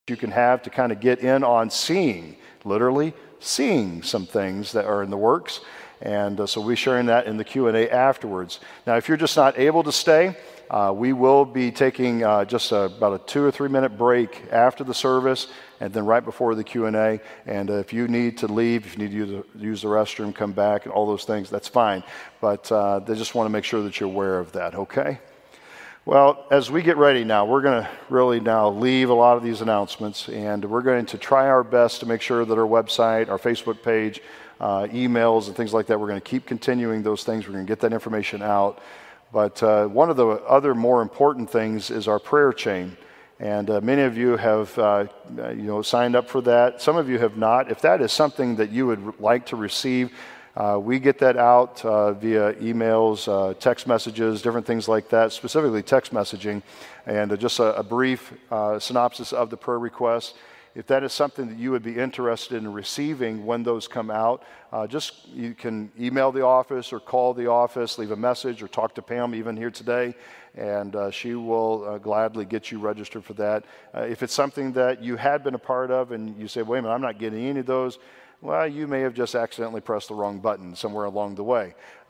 you can have to kind of get in on seeing, literally seeing some things that are in the works. And so we'll be sharing that in the Q&A afterwards. Now, if you're just not able to stay, we will be taking just about a 2 or 3 minute break after the service and then right before the Q&A. And if you need to leave, if you need to use the restroom, come back, and all those things, that's fine. But they just want to make sure that you're aware of that, okay? Well, as we get ready now, we're going to really now leave a lot of these announcements, and we're going to try our best to make sure that our website, our Facebook page, emails and things like that, we're going to keep continuing those things. We're going to get that information out. But one of the other more important things is our prayer chain. And many of you have signed up for that. Some of you have not. If that is something that you would like to receive, we get that out via emails, text messages, different things like that, specifically text messaging, and just a brief synopsis of the prayer requests. If that is something that you would be interested in receiving when those come out, you can email the office or call the office, leave a message, or talk to Pam even here today, and she will gladly get you registered for that. If it's something that you had been a part of and you say, wait a minute, I'm not getting any of those, well, you may have just accidentally pressed the wrong button somewhere along the way,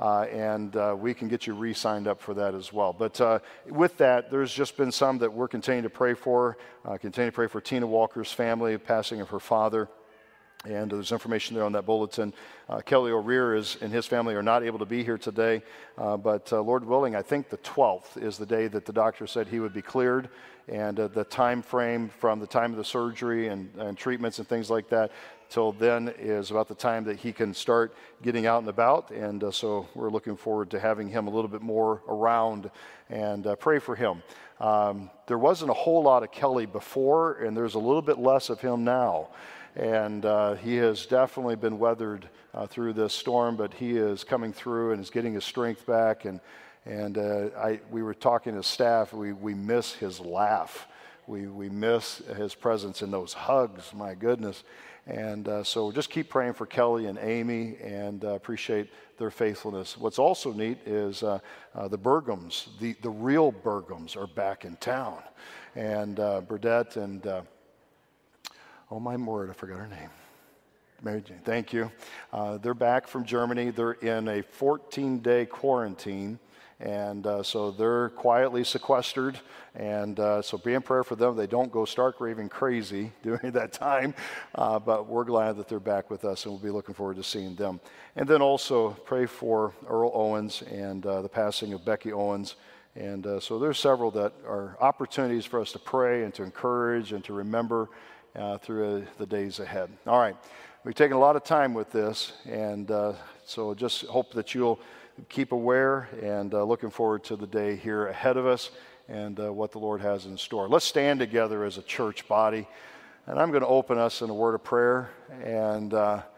and we can get you re-signed up for that as well. But with that, there's just been some that we're continuing to pray for. Continue to pray for Tina Walker's family, passing of her father, and there's information there on that bulletin. Kelly O'Rear and his family are not able to be here today, but Lord willing, I think the 12th is the day that the doctor said he would be cleared, and the time frame from the time of the surgery and treatments and things like that till then is about the time that he can start getting out and about, and so we're looking forward to having him a little bit more around, and pray for him. There wasn't a whole lot of Kelly before, and there's a little bit less of him now, and he has definitely been weathered through this storm, but he is coming through and is getting his strength back, and we were talking to staff, we miss his laugh. We miss his presence in those hugs, my goodness. And so just keep praying for Kelly and Amy, and appreciate their faithfulness. What's also neat is the Burgums, the real Burgums, are back in town. And Burdette and, oh my word, I forgot her name. Mary Jane, thank you. They're back from Germany. They're in a 14-day quarantine. And so they're quietly sequestered, and so be in prayer for them. They don't go stark raving crazy during that time, but we're glad that they're back with us, and we'll be looking forward to seeing them. And then also pray for Earl Owens and the passing of Becky Owens. And so there's several that are opportunities for us to pray and to encourage and to remember through the days ahead. All right, we've taken a lot of time with this, and so just hope that you'll keep aware, and looking forward to the day here ahead of us and what the Lord has in store. Let's stand together as a church body, and I'm going to open us in a word of prayer, and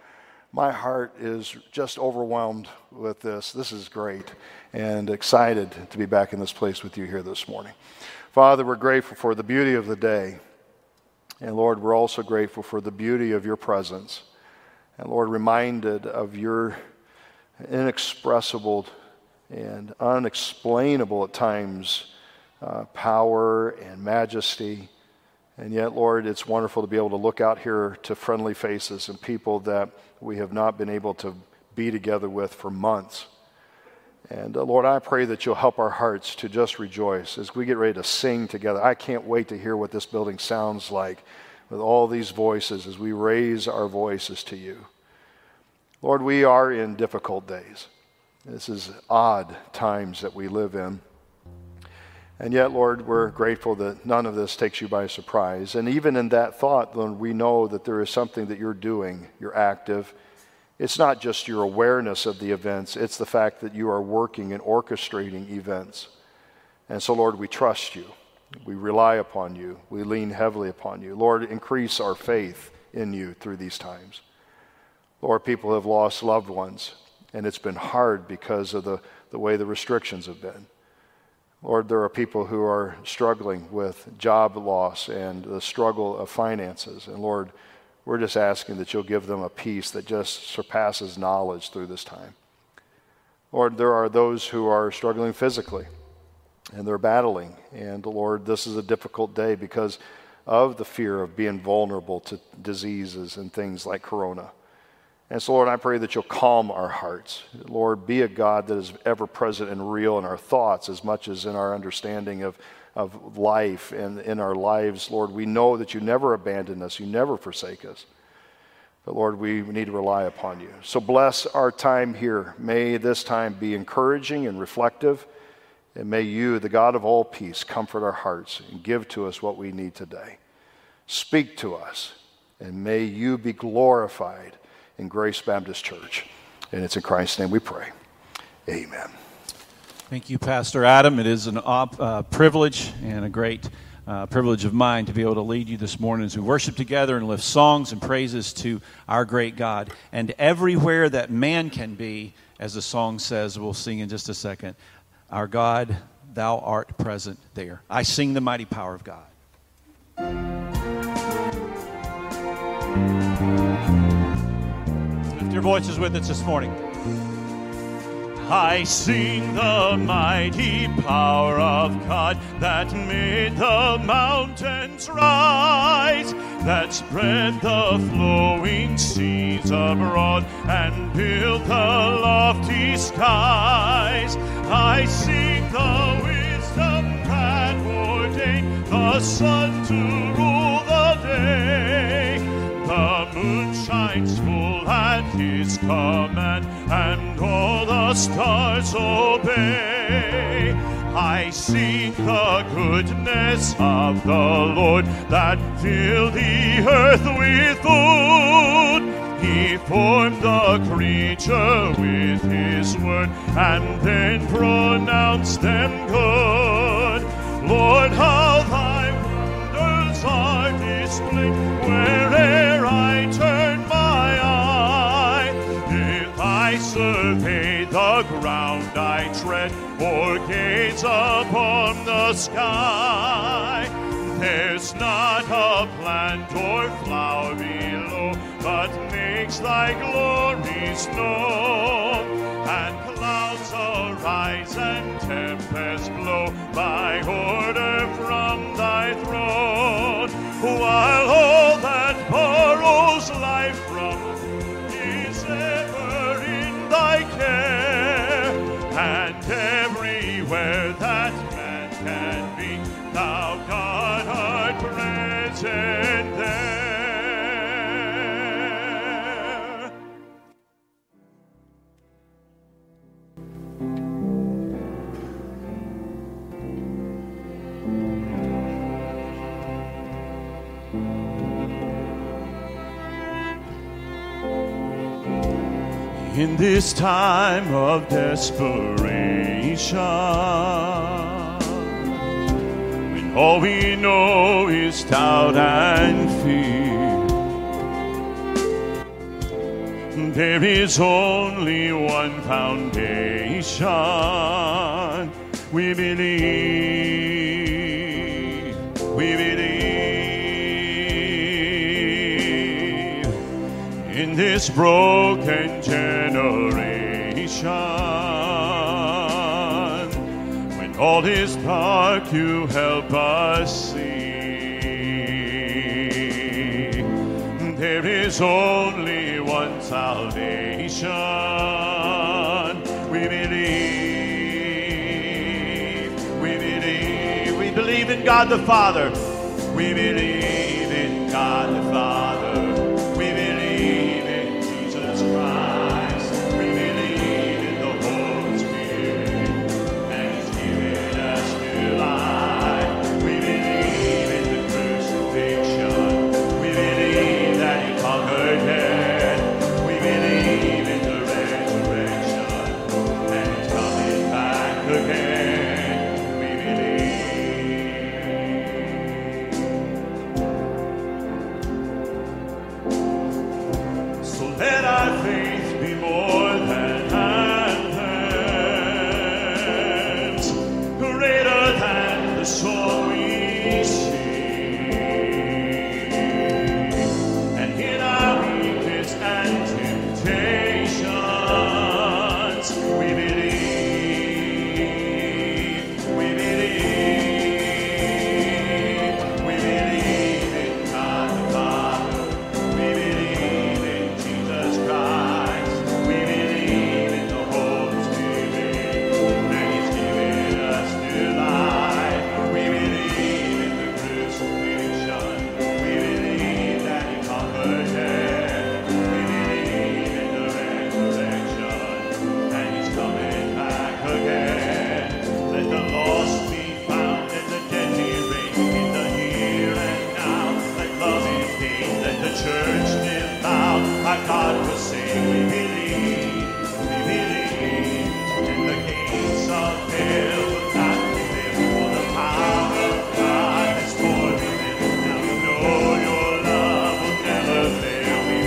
my heart is just overwhelmed with this. This is great, and excited to be back in this place with you here this morning. Father, we're grateful for the beauty of the day, and Lord, we're also grateful for the beauty of your presence, and Lord, reminded of your inexpressible and unexplainable at times power and majesty. And yet, Lord, it's wonderful to be able to look out here to friendly faces and people that we have not been able to be together with for months. And Lord, I pray that you'll help our hearts to just rejoice as we get ready to sing together. I can't wait to hear what this building sounds like with all these voices as we raise our voices to you. Lord, we are in difficult days. This is odd times that we live in. And yet, Lord, we're grateful that none of this takes you by surprise. And even in that thought, Lord, we know that there is something that you're doing. You're active. It's not just your awareness of the events. It's the fact that you are working and orchestrating events. And so, Lord, we trust you. We rely upon you. We lean heavily upon you. Lord, increase our faith in you through these times. Lord, people have lost loved ones, and it's been hard because of the way the restrictions have been. Lord, there are people who are struggling with job loss and the struggle of finances. And Lord, we're just asking that you'll give them a peace that just surpasses knowledge through this time. Lord, there are those who are struggling physically, and they're battling. And Lord, this is a difficult day because of the fear of being vulnerable to diseases and things like corona. And so, Lord, I pray that you'll calm our hearts. Lord, be a God that is ever present and real in our thoughts as much as in our understanding of life and in our lives. Lord, we know that you never abandon us. You never forsake us. But, Lord, we need to rely upon you. So bless our time here. May this time be encouraging and reflective. And may you, the God of all peace, comfort our hearts and give to us what we need today. Speak to us. And may you be glorified in Grace Baptist Church. And it's in Christ's name we pray. Amen. Thank you, Pastor Adam. It is a privilege and a great privilege of mine to be able to lead you this morning as we worship together and lift songs and praises to our great God. And everywhere that man can be, as the song says, we'll sing in just a second, our God, thou art present there. I sing the mighty power of God. Lift your voices with us this morning. I sing the mighty power of God that made the mountains rise, that spread the flowing seas abroad and built the lofty skies. I sing the wisdom that ordained the sun to rule the day. The moon shines full at his command, and all the stars obey. I sing the goodness of the Lord that filled the earth with food. He formed the creature with his word and then pronounced them good. Lord, how thy wonders are displayed where'er I turn my eye. If I survey the ground I tread or gaze upon the sky, there's not a plant or flower below but makes thy glories known. And clouds arise and tempests blow by order from thy throne, while all that borrows life from is ever in thy care. And everywhere that man can be, thou God art present there. In this time of desperation, when all we know is doubt and fear, there is only one foundation. We believe, we believe. In this broken generation, when all is dark, you help us see. There is only one salvation. We believe, we believe. We believe in God the Father. We believe in God the Father. We believe in Jesus Christ. We believe in the Holy Spirit, and He's given us new life. We believe in the crucifixion. We believe that He conquered death. We believe in the resurrection, and He's coming back again. We believe. church did bow, our God will sing. We believe, and the gates of hell will not prevail, for the power of God has more than enough. Now we know your love will never fail. We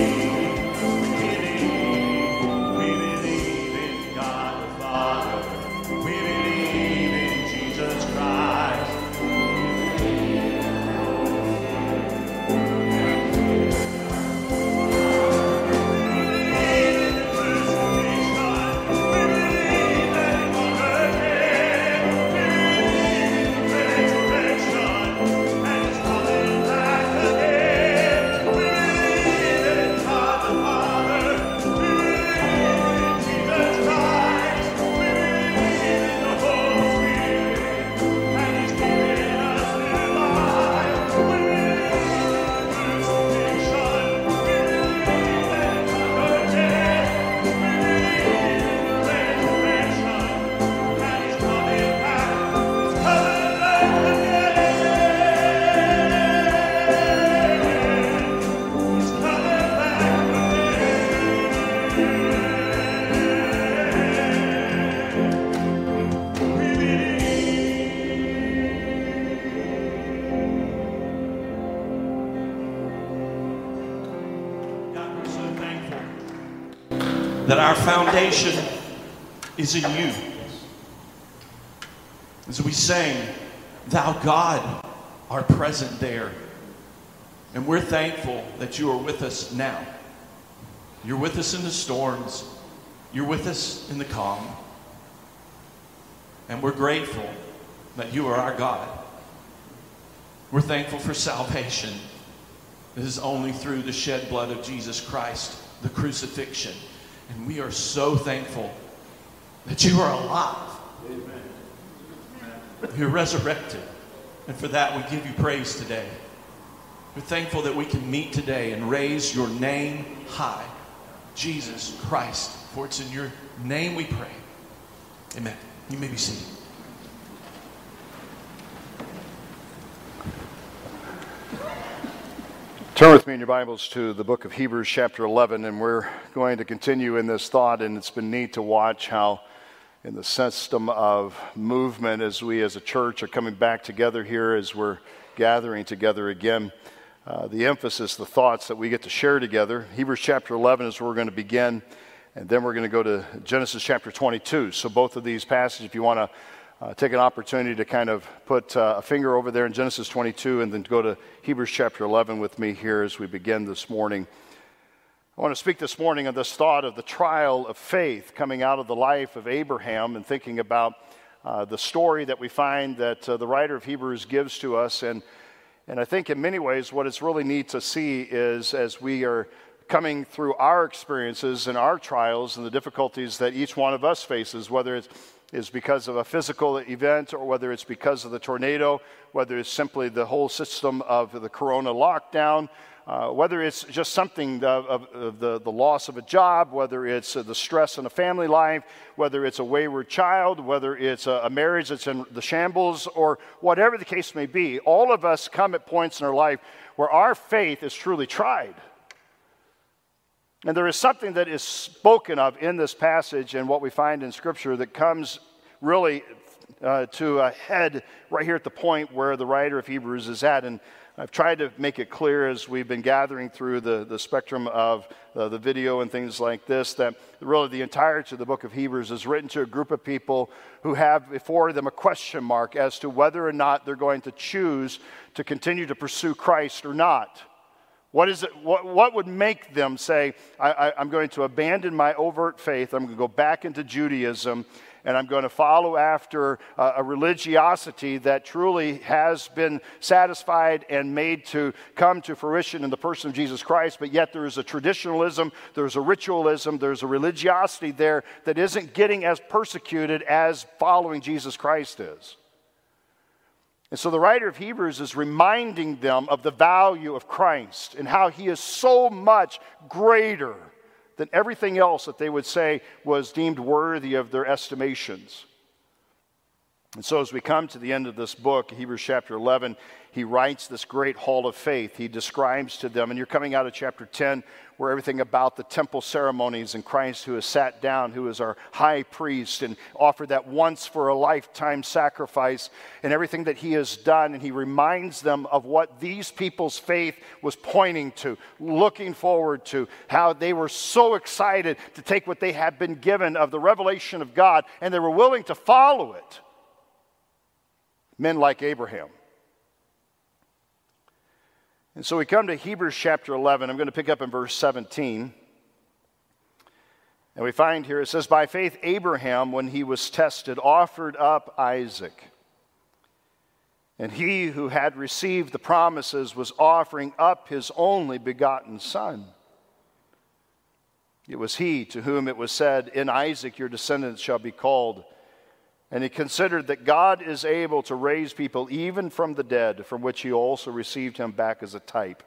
believe in God the Father. We believe in Jesus Christ. That our foundation is in you. As we sang, Thou God art present there. And we're thankful that you are with us now. You're with us in the storms. You're with us in the calm. And we're grateful that you are our God. We're thankful for salvation. This is only through the shed blood of Jesus Christ, the crucifixion. And we are so thankful that you are alive. Amen. You're resurrected. And for that, we give you praise today. We're thankful that we can meet today and raise your name high, Jesus Christ. For it's in your name we pray. Amen. You may be seated. Turn with me in your Bibles to the book of Hebrews chapter 11, and we're going to continue in this thought, and it's been neat to watch how in the system of movement as we as a church are coming back together here as we're gathering together again, the emphasis, the thoughts that we get to share together. Hebrews chapter 11 is where we're going to begin, and then we're going to go to Genesis chapter 22. So both of these passages, if you want to take an opportunity to kind of put a finger over there in Genesis 22 and then go to Hebrews chapter 11 with me here as we begin this morning. I want to speak this morning on this thought of the trial of faith coming out of the life of Abraham and thinking about the story that we find that the writer of Hebrews gives to us. And I think in many ways what it's really neat to see is as we are coming through our experiences and our trials and the difficulties that each one of us faces, whether it's because of a physical event or whether it's because of the tornado, whether it's simply the whole system of the corona lockdown, whether it's just something of the loss of a job, whether it's the stress in a family life, whether it's a wayward child, whether it's a marriage that's in the shambles, or whatever the case may be, all of us come at points in our life where our faith is truly tried. And there is something that is spoken of in this passage and what we find in Scripture that comes really to a head right here at the point where the writer of Hebrews is at. And I've tried to make it clear as we've been gathering through the spectrum of the video and things like this, that really the entirety of the book of Hebrews is written to a group of people who have before them a question mark as to whether or not they're going to choose to continue to pursue Christ or not. What is it? What would make them say, I'm going to abandon my overt faith, I'm going to go back into Judaism, and I'm going to follow after a religiosity that truly has been satisfied and made to come to fruition in the person of Jesus Christ, but yet there is a traditionalism, there's a ritualism, there's a religiosity there that isn't getting as persecuted as following Jesus Christ is. And so the writer of Hebrews is reminding them of the value of Christ and how he is so much greater than everything else that they would say was deemed worthy of their estimations. And so as we come to the end of this book, Hebrews chapter 11, he writes this great hall of faith. He describes to them, and you're coming out of chapter 10, where everything about the temple ceremonies and Christ who has sat down, who is our high priest and offered that once for a lifetime sacrifice and everything that he has done. And he reminds them of what these people's faith was pointing to, looking forward to, how they were so excited to take what they had been given of the revelation of God, and they were willing to follow it. Men like Abraham. And so we come to Hebrews chapter 11. I'm going to pick up in verse 17. And we find here, it says, by faith Abraham, when he was tested, offered up Isaac. And he who had received the promises was offering up his only begotten son. It was he to whom it was said, in Isaac your descendants shall be called. And he considered that God is able to raise people even from the dead, from which he also received him back as a type.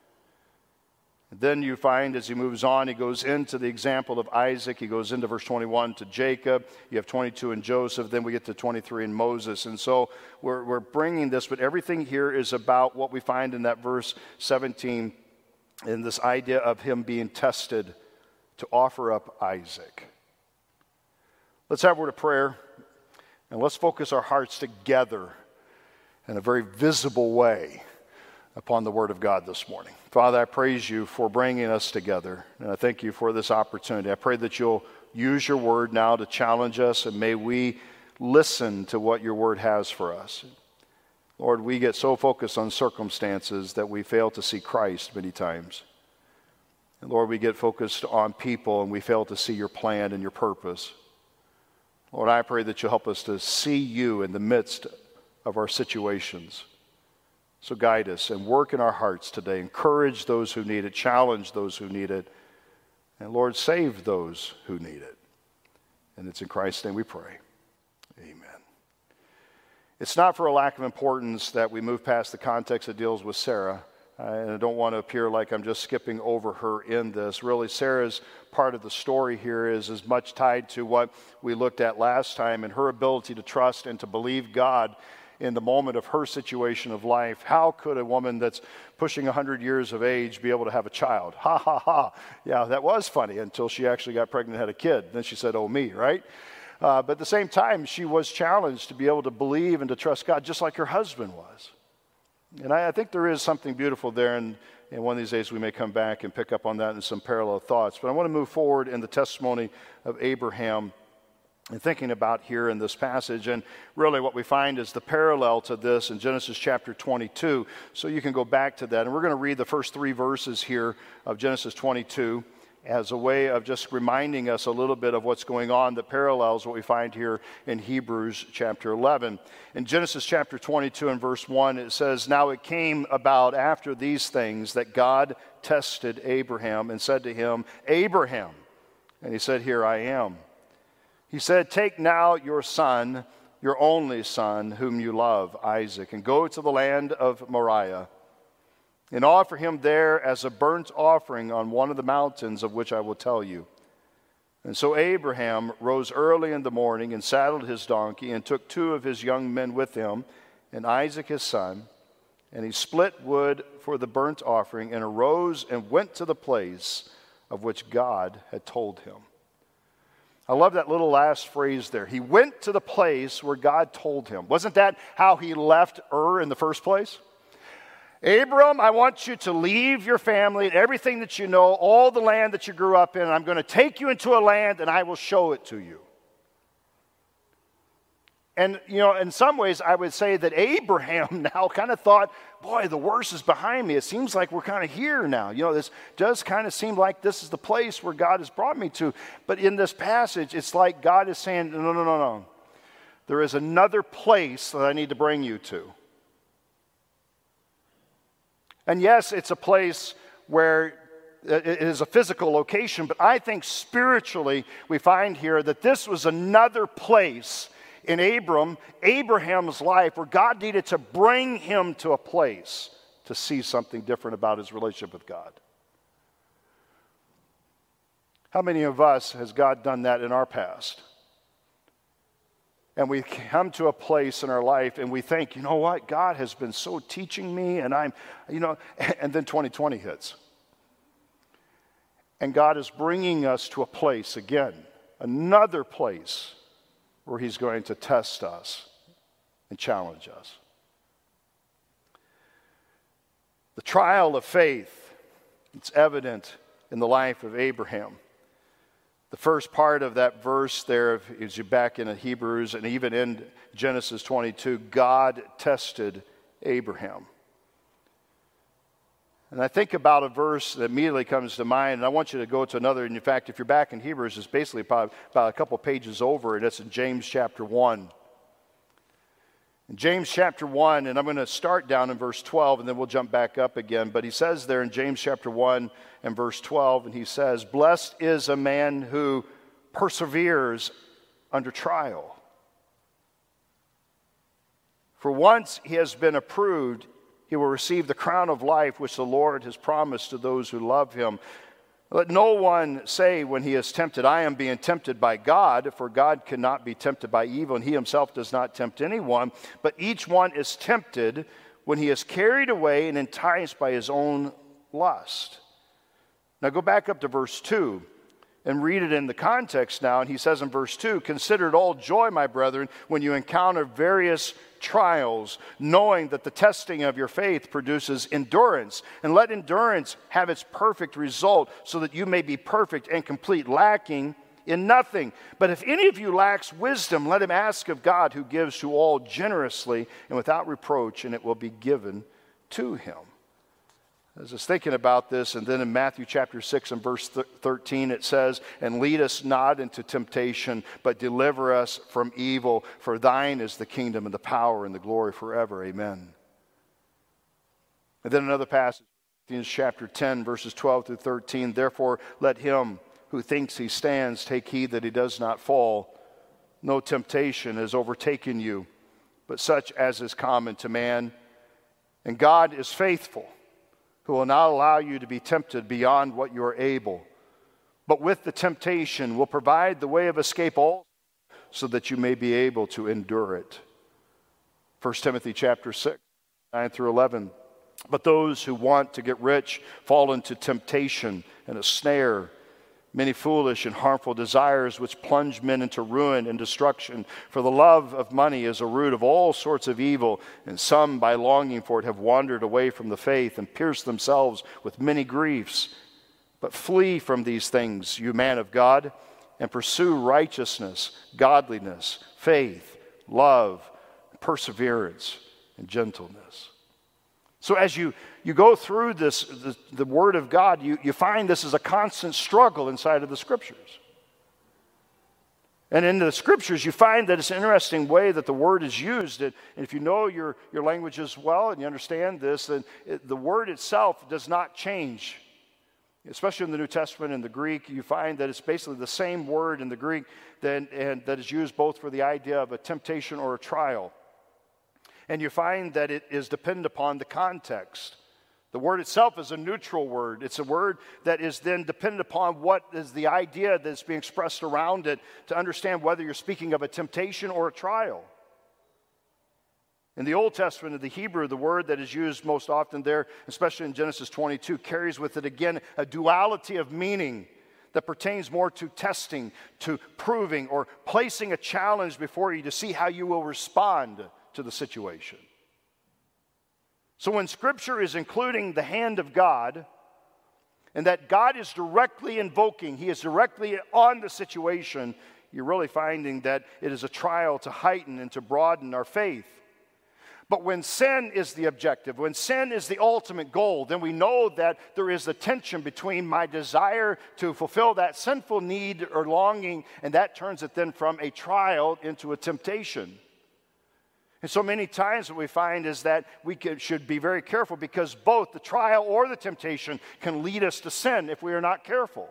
And then you find as he moves on, he goes into the example of Isaac. He goes into verse 21 to Jacob. You have 22 in Joseph. Then we get to 23 in Moses. And so we're bringing this, but everything here is about what we find in that verse 17, in this idea of him being tested to offer up Isaac. Let's have a word of prayer. And let's focus our hearts together in a very visible way upon the Word of God this morning. Father, I praise you for bringing us together, and I thank you for this opportunity. I pray that you'll use your Word now to challenge us, and may we listen to what your Word has for us. Lord, we get so focused on circumstances that we fail to see Christ many times. And Lord, we get focused on people, and we fail to see your plan and your purpose. Lord, I pray that you'll help us to see you in the midst of our situations. So guide us and work in our hearts today. Encourage those who need it. Challenge those who need it. And Lord, save those who need it. And it's in Christ's name we pray. Amen. It's not for a lack of importance that we move past the context that deals with Sarah. And I don't want to appear like I'm just skipping over her in this. Really, Sarah's part of the story here is as much tied to what we looked at last time and her ability to trust and to believe God in the moment of her situation of life. How could a woman that's pushing 100 years of age be able to have a child? Ha, ha, ha. Yeah, that was funny until she actually got pregnant and had a kid. Then she said, oh, me, right? But at the same time, she was challenged to be able to believe and to trust God just like her husband was. And I think there is something beautiful there, and one of these days we may come back and pick up on that in some parallel thoughts. But I want to move forward in the testimony of Abraham and thinking about here in this passage. And really what we find is the parallel to this in Genesis chapter 22. So you can go back to that. And we're going to read the first 3 verses here of Genesis 22 as a way of just reminding us a little bit of what's going on that parallels what we find here in Hebrews chapter 11. In Genesis chapter 22 and verse 1, it says, now it came about after these things that God tested Abraham and said to him, Abraham. And he said, here I am. He said, take now your son, your only son, whom you love, Isaac, and go to the land of Moriah, and offer him there as a burnt offering on one of the mountains of which I will tell you. And so Abraham rose early in the morning and saddled his donkey and took 2 of his young men with him and Isaac his son, and he split wood for the burnt offering and arose and went to the place of which God had told him. I love that little last phrase there. He went to the place where God told him. Wasn't that how he left Ur in the first place? Abram, I want you to leave your family and everything that you know, all the land that you grew up in, and I'm going to take you into a land and I will show it to you. And, you know, in some ways I would say that Abraham now kind of thought, boy, the worst is behind me. It seems like we're kind of here now. You know, this does kind of seem like this is the place where God has brought me to. But in this passage, it's like God is saying, no. There is another place that I need to bring you to. And yes, it's a place where it is a physical location, but I think spiritually we find here that this was another place in Abraham's life where God needed to bring him to a place to see something different about his relationship with God. How many of us has God done that in our past? And we come to a place in our life and we think, you know what, God has been so teaching me, and and then 2020 hits. And God is bringing us to a place again, another place where He's going to test us and challenge us. The trial of faith, it's evident in the life of Abraham. The first part of that verse there, as you're back in Hebrews and even in Genesis 22, God tested Abraham. And I think about a verse that immediately comes to mind, and I want you to go to another. And in fact, if you're back in Hebrews, it's basically about a couple pages over, and it's in James chapter 1. In James chapter 1, and I'm going to start down in verse 12, and then we'll jump back up again. But he says there in James chapter 1 and verse 12, and he says, "Blessed is a man who perseveres under trial. For once he has been approved, he will receive the crown of life which the Lord has promised to those who love him. Let no one say when he is tempted, I am being tempted by God, for God cannot be tempted by evil, and he himself does not tempt anyone. But each one is tempted when he is carried away and enticed by his own lust." Now go back up to verse 2 and read it in the context now. And he says in verse 2, "Consider it all joy, my brethren, when you encounter various trials, knowing that the testing of your faith produces endurance. And let endurance have its perfect result, so that you may be perfect and complete, lacking in nothing. But if any of you lacks wisdom, let him ask of God, who gives to all generously and without reproach, and it will be given to him." As I was thinking about this, and then in Matthew chapter 6 and verse 13 it says, "And lead us not into temptation, but deliver us from evil. For thine is the kingdom and the power and the glory forever. Amen." And then another passage, Corinthians chapter 10, verses 12 through 13. "Therefore let him who thinks he stands take heed that he does not fall. No temptation has overtaken you, but such as is common to man. And God is faithful, who will not allow you to be tempted beyond what you are able, but with the temptation will provide the way of escape also, so that you may be able to endure it." 1 Timothy chapter 6, 9 through 11. "But those who want to get rich fall into temptation and a snare, many foolish and harmful desires which plunge men into ruin and destruction. For the love of money is a root of all sorts of evil, and some by longing for it have wandered away from the faith and pierced themselves with many griefs. But flee from these things, you man of God, and pursue righteousness, godliness, faith, love, perseverance, and gentleness." So as you go through this, the Word of God, you find this is a constant struggle inside of the Scriptures. And in the Scriptures, you find that it's an interesting way that the Word is used. And if you know your languages well and you understand this, then the Word itself does not change. Especially in the New Testament in the Greek, you find that it's basically the same word in the Greek and that is used both for the idea of a temptation or a trial. And you find that it is dependent upon the context. The word itself is a neutral word. It's a word that is then dependent upon what is the idea that's being expressed around it to understand whether you're speaking of a temptation or a trial. In the Old Testament, in the Hebrew, the word that is used most often there, especially in Genesis 22, carries with it again a duality of meaning that pertains more to testing, to proving, or placing a challenge before you to see how you will respond to the situation. So when Scripture is including the hand of God, and that God is directly invoking, He is directly on the situation, you're really finding that it is a trial to heighten and to broaden our faith. But when sin is the objective, when sin is the ultimate goal, then we know that there is a tension between my desire to fulfill that sinful need or longing, and that turns it then from a trial into a temptation. And so many times what we find is that we should be very careful, because both the trial or the temptation can lead us to sin if we are not careful.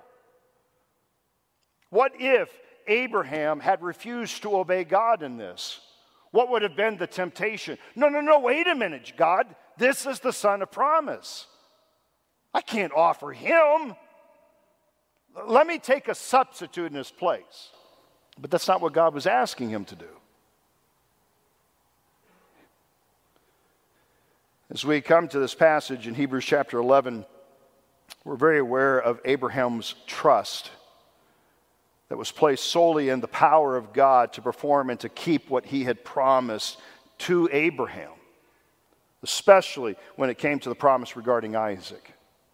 What if Abraham had refused to obey God in this? What would have been the temptation? No, wait a minute, God. This is the son of promise. I can't offer him. Let me take a substitute in his place. But that's not what God was asking him to do. As we come to this passage in Hebrews chapter 11, we're very aware of Abraham's trust that was placed solely in the power of God to perform and to keep what he had promised to Abraham, especially when it came to the promise regarding Isaac.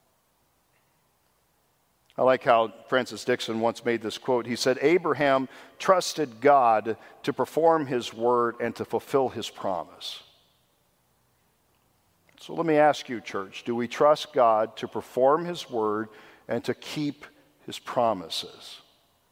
I like how Francis Dixon once made this quote. He said, "Abraham trusted God to perform his word and to fulfill his promise." So let me ask you, church, do we trust God to perform his word and to keep his promises?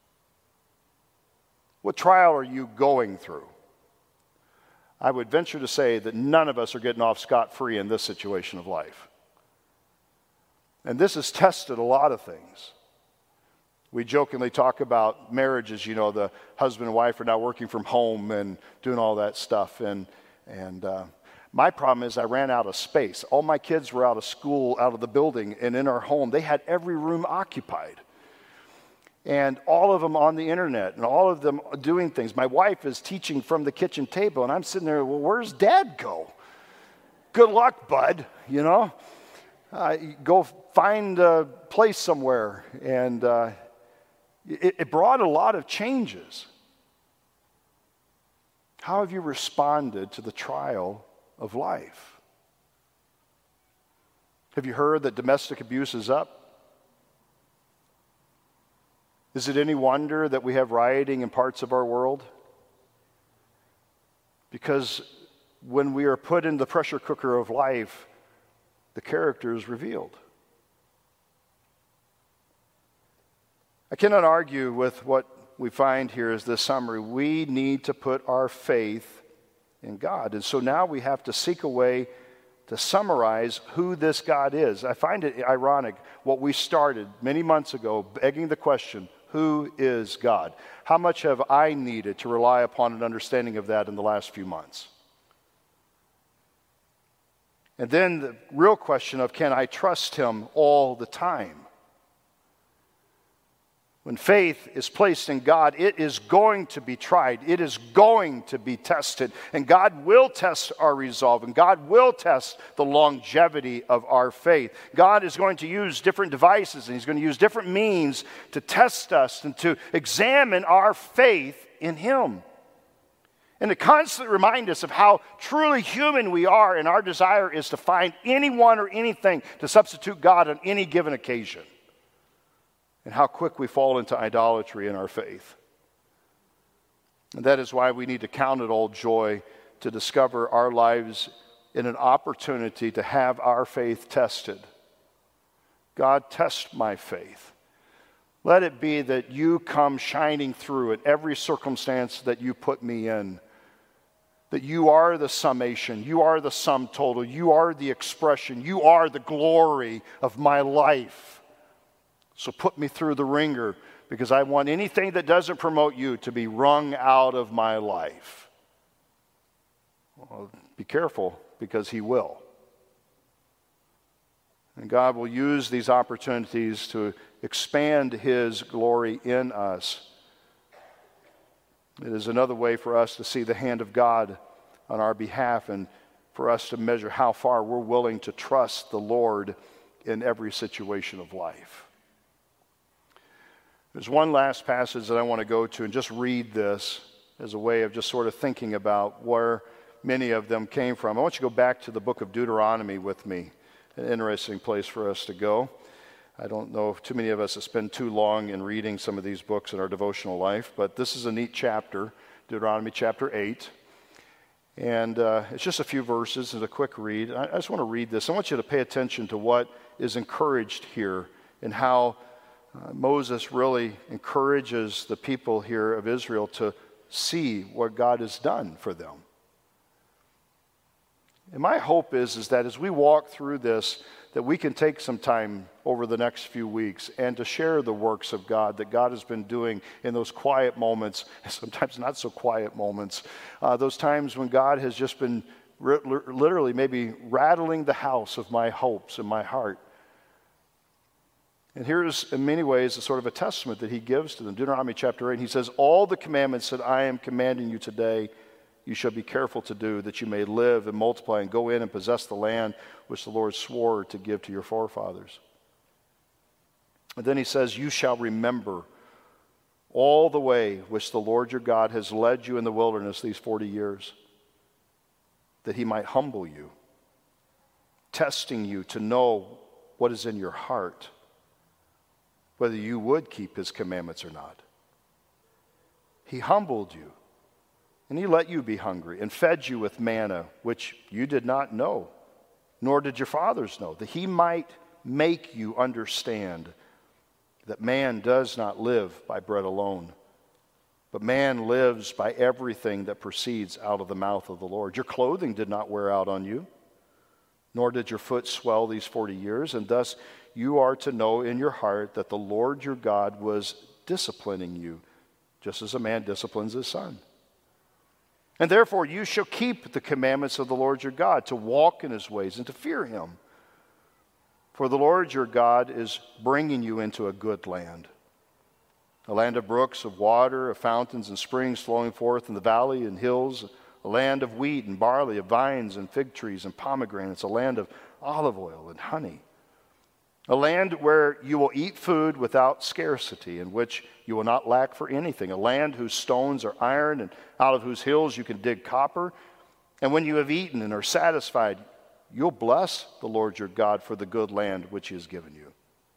What trial are you going through? I would venture to say that none of us are getting off scot-free in this situation of life. And this has tested a lot of things. We jokingly talk about marriages, you know, the husband and wife are now working from home and doing all that stuff. And my problem is I ran out of space. All my kids were out of school, out of the building, and in our home, they had every room occupied. And all of them on the internet, and all of them doing things. My wife is teaching from the kitchen table, and I'm sitting there, well, where's Dad go? Good luck, bud, you know. Go find a place somewhere. And it brought a lot of changes. How have you responded to the trial of life? Have you heard that domestic abuse is up? Is it any wonder that we have rioting in parts of our world? Because when we are put in the pressure cooker of life, the character is revealed. I cannot argue with what we find here as this summary. We need to put our faith in God. And so now we have to seek a way to summarize who this God is. I find it ironic what we started many months ago, begging the question, who is God? How much have I needed to rely upon an understanding of that in the last few months? And then the real question of, can I trust him all the time? When faith is placed in God, it is going to be tried. It is going to be tested. And God will test our resolve. And God will test the longevity of our faith. God is going to use different devices. And he's going to use different means to test us and to examine our faith in him. And to constantly remind us of how truly human we are. And our desire is to find anyone or anything to substitute God on any given occasion. And how quick we fall into idolatry in our faith. And that is why we need to count it all joy to discover our lives in an opportunity to have our faith tested. God, test my faith. Let it be that you come shining through in every circumstance that you put me in. That you are the summation, you are the sum total, you are the expression, you are the glory of my life. So put me through the ringer, because I want anything that doesn't promote you to be wrung out of my life. Well, be careful, because he will. And God will use these opportunities to expand his glory in us. It is another way for us to see the hand of God on our behalf, and for us to measure how far we're willing to trust the Lord in every situation of life. There's one last passage that I want to go to and just read this as a way of just sort of thinking about where many of them came from. I want you to go back to the book of Deuteronomy with me, an interesting place for us to go. I don't know if too many of us have spent too long in reading some of these books in our devotional life, but this is a neat chapter, Deuteronomy chapter 8. And it's just a few verses and a quick read. I just want to read this. I want you to pay attention to what is encouraged here and how Moses really encourages the people here of Israel to see what God has done for them. And my hope is that as we walk through this, that we can take some time over the next few weeks and to share the works of God that God has been doing in those quiet moments, sometimes not so quiet moments, those times when God has just been literally maybe rattling the house of my hopes in my heart. And here's, in many ways, a sort of a testament that he gives to them. Deuteronomy chapter 8, he says, all the commandments that I am commanding you today, you shall be careful to do, that you may live and multiply and go in and possess the land which the Lord swore to give to your forefathers. And then he says, you shall remember all the way which the Lord your God has led you in the wilderness these 40 years, that he might humble you, testing you to know what is in your heart, whether you would keep his commandments or not. He humbled you, and he let you be hungry, and fed you with manna, which you did not know, nor did your fathers know, that he might make you understand that man does not live by bread alone, but man lives by everything that proceeds out of the mouth of the Lord. Your clothing did not wear out on you, nor did your foot swell these 40 years, and thus you are to know in your heart that the Lord your God was disciplining you, just as a man disciplines his son. And therefore you shall keep the commandments of the Lord your God, to walk in his ways and to fear him. For the Lord your God is bringing you into a good land, a land of brooks, of water, of fountains and springs flowing forth in the valley and hills, a land of wheat and barley, of vines and fig trees and pomegranates, a land of olive oil and honey, a land where you will eat food without scarcity, in which you will not lack for anything, a land whose stones are iron and out of whose hills you can dig copper. And when you have eaten and are satisfied, you'll bless the Lord your God for the good land which he has given you.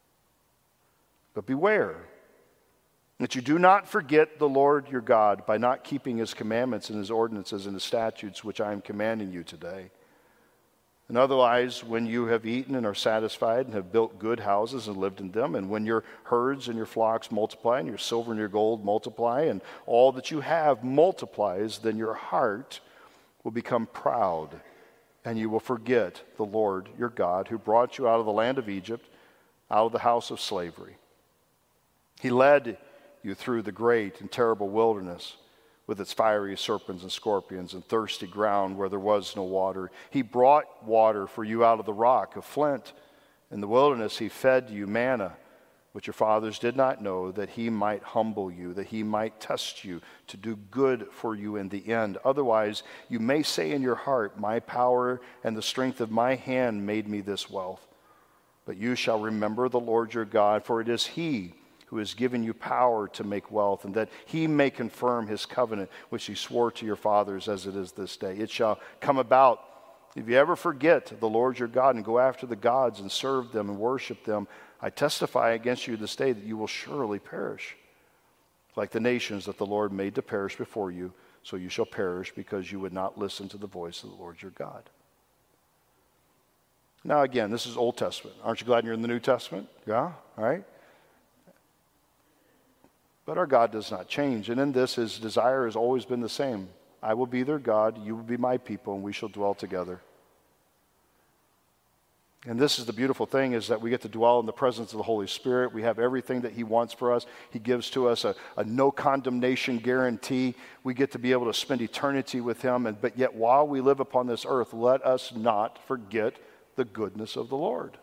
But beware that you do not forget the Lord your God by not keeping his commandments and his ordinances and his statutes which I am commanding you today. And otherwise, when you have eaten and are satisfied and have built good houses and lived in them, and when your herds and your flocks multiply and your silver and your gold multiply and all that you have multiplies, then your heart will become proud, and you will forget the Lord your God, who brought you out of the land of Egypt, out of the house of slavery. He led you through the great and terrible wilderness, with its fiery serpents and scorpions and thirsty ground where there was no water. He brought water for you out of the rock of flint. In the wilderness he fed you manna, which your fathers did not know, that he might humble you, that he might test you, to do good for you in the end. Otherwise, you may say in your heart, my power and the strength of my hand made me this wealth. But you shall remember the Lord your God, for it is he who has given you power to make wealth, and that he may confirm his covenant, which he swore to your fathers as it is this day. It shall come about, if you ever forget the Lord your God and go after the gods and serve them and worship them, I testify against you this day that you will surely perish. Like the nations that the Lord made to perish before you, so you shall perish, because you would not listen to the voice of the Lord your God. Now again, this is Old Testament. Aren't you glad you're in the New Testament? Yeah? All right? But our God does not change, and in this his desire has always been the same. I will be their God, you will be my people, and we shall dwell together. And this is the beautiful thing, is that we get to dwell in the presence of the Holy Spirit. We have everything that he wants for us. He gives to us a no condemnation guarantee. We get to be able to spend eternity with him. But yet while we live upon this earth, let us not forget the goodness of the Lord.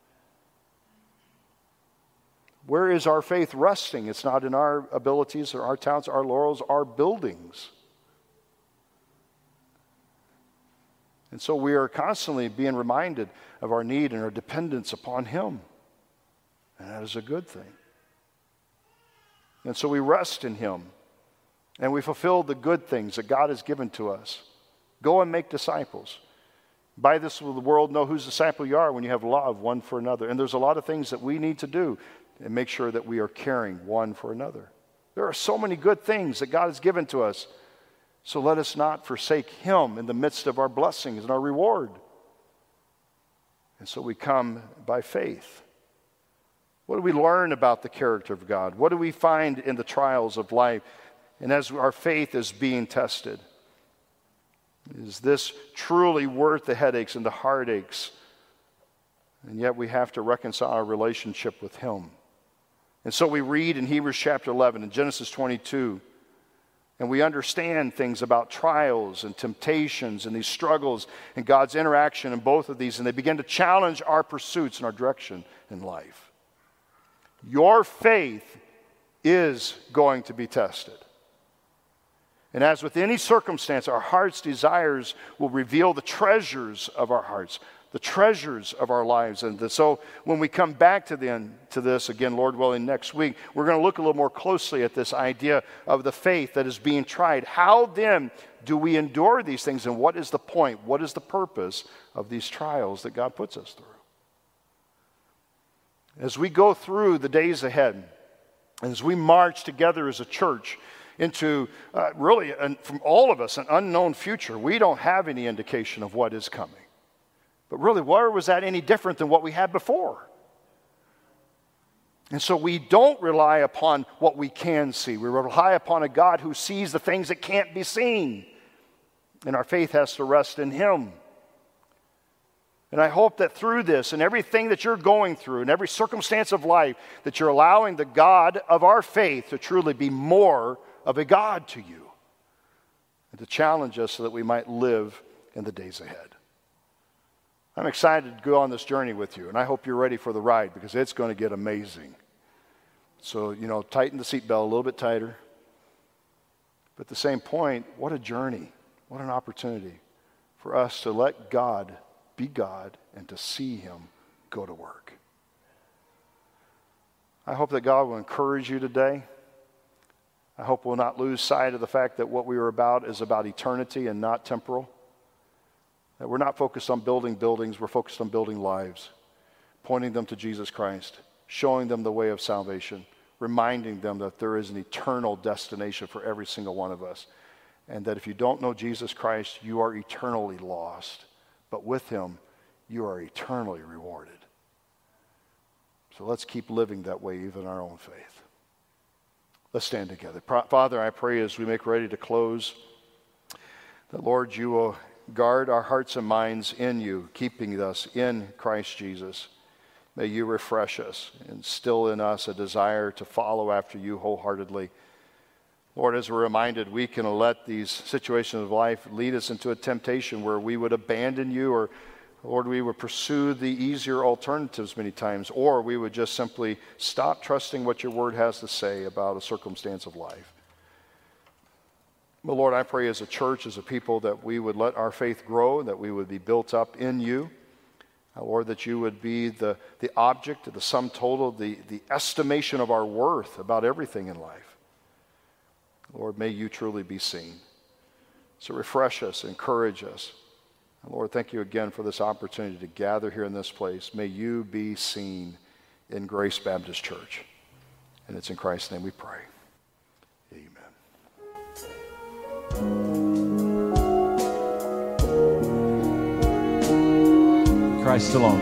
Where is our faith resting? It's not in our abilities or our talents, our laurels, our buildings. And so we are constantly being reminded of our need and our dependence upon him. And that is a good thing. And so we rest in him. And we fulfill the good things that God has given to us. Go and make disciples. By this will the world know whose disciple you are, when you have love one for another. And there's a lot of things that we need to do and make sure that we are caring one for another. There are so many good things that God has given to us. So let us not forsake him in the midst of our blessings and our reward. And so we come by faith. What do we learn about the character of God? What do we find in the trials of life? And as our faith is being tested, is this truly worth the headaches and the heartaches? And yet we have to reconcile our relationship with him. And so we read in Hebrews chapter 11 and Genesis 22, and we understand things about trials and temptations and these struggles and God's interaction in both of these, and they begin to challenge our pursuits and our direction in life. Your faith is going to be tested. And as with any circumstance, our heart's desires will reveal the treasures of our hearts, the treasures of our lives. And so when we come back to this, again, Lord willing, next week, we're going to look a little more closely at this idea of the faith that is being tried. How then do we endure these things, and what is the point? What is the purpose of these trials that God puts us through? As we go through the days ahead, as we march together as a church into really, from all of us, an unknown future, we don't have any indication of what is coming. But really, where was that any different than what we had before? And so we don't rely upon what we can see. We rely upon a God who sees the things that can't be seen. And our faith has to rest in Him. And I hope that through this and everything that you're going through and every circumstance of life, that you're allowing the God of our faith to truly be more of a God to you and to challenge us so that we might live in the days ahead. I'm excited to go on this journey with you, and I hope you're ready for the ride because it's going to get amazing. So, tighten the seatbelt a little bit tighter. But at the same point, what a journey, what an opportunity for us to let God be God and to see Him go to work. I hope that God will encourage you today. I hope we'll not lose sight of the fact that what we are about is about eternity and not temporal. That we're not focused on building buildings, we're focused on building lives, pointing them to Jesus Christ, showing them the way of salvation, reminding them that there is an eternal destination for every single one of us, and that if you don't know Jesus Christ, you are eternally lost. But with Him, you are eternally rewarded. So let's keep living that way even in our own faith. Let's stand together. Father, I pray as we make ready to close, that Lord, you will guard our hearts and minds in you, keeping us in Christ Jesus. May you refresh us, instill in us a desire to follow after you wholeheartedly. Lord, as we're reminded, we can let these situations of life lead us into a temptation where we would abandon you, or, Lord, we would pursue the easier alternatives many times, or we would just simply stop trusting what your word has to say about a circumstance of life. But Lord, I pray as a church, as a people, that we would let our faith grow, that we would be built up in you. Lord, that you would be the object, the sum total, the estimation of our worth about everything in life. Lord, may you truly be seen. So refresh us, encourage us. And Lord, thank you again for this opportunity to gather here in this place. May you be seen in Grace Baptist Church. And it's in Christ's name we pray. Amen. Christ alone.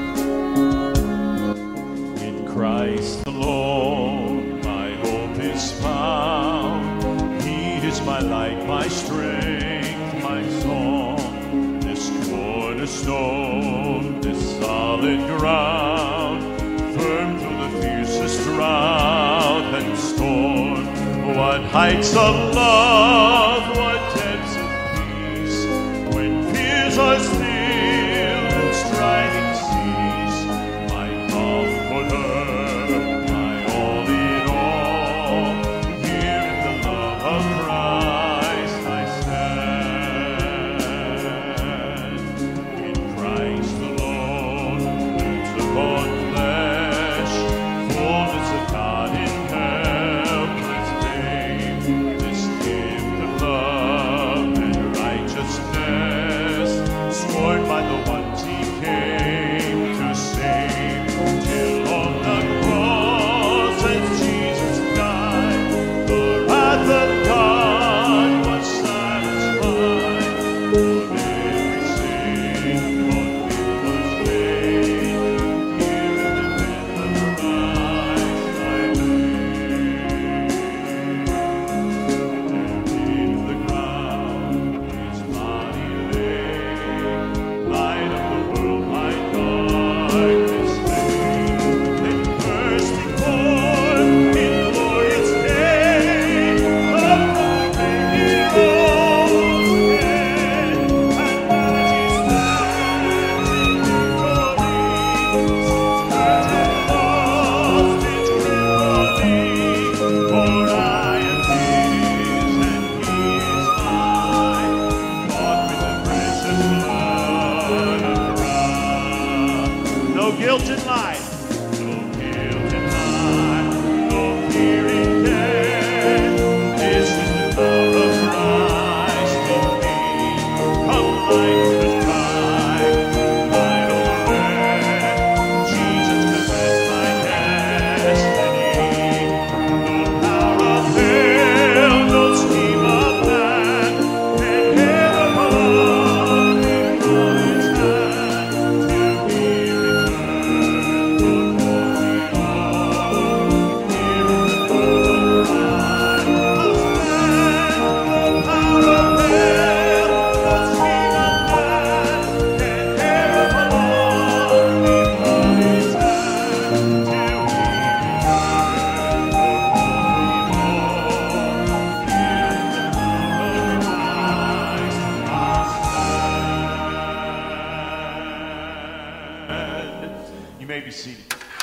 In Christ alone, my hope is found. He is my light, my strength, my song. This cornerstone, this solid ground, firm through the fiercest drought and storm. What heights of love, what depths of peace, when fears are stilled and striding seas, my comforter, my all in all, here in the love of Christ I stand. In Christ alone, lives upon flesh, fullness of God in helpless babe, this gift seated.